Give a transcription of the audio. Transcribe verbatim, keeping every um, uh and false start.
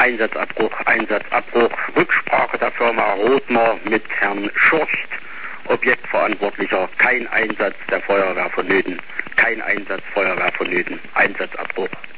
Einsatzabbruch, Einsatzabbruch. Rücksprache der Firma Rothmer mit Herrn Schurcht, Objektverantwortlicher. Kein Einsatz der Feuerwehr vonnöten. Kein Einsatz Feuerwehr vonnöten. Einsatzabbruch.